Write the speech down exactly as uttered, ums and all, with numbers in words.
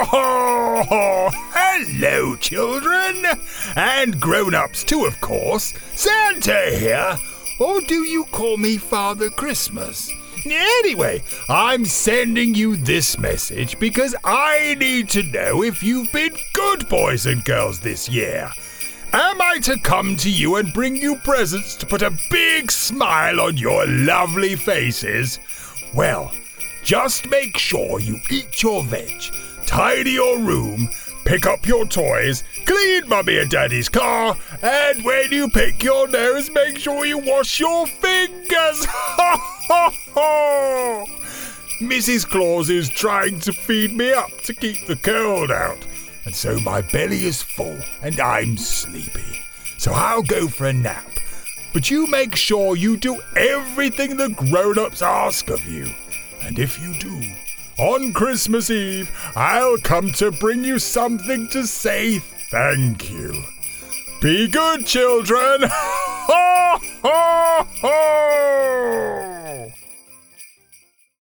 ho! Hello, children! And grown-ups too, of course. Santa here. Or do you call me Father Christmas? Anyway, I'm sending you this message because I need to know if you've been good boys and girls this year. Am I to come to you and bring you presents to put a big smile on your lovely faces? Well, just make sure you eat your veg, tidy your room, pick up your toys, clean Mummy and Daddy's car, and when you pick your nose, make sure you wash your fingers. Ha ha ha! Missus Claus is trying to feed me up to keep the cold out, and so my belly is full and I'm sleepy. So I'll go for a nap. But you make sure you do everything the grown-ups ask of you. And if you do, on Christmas Eve, I'll come to bring you something to say thank you. Be good, children! Ha ha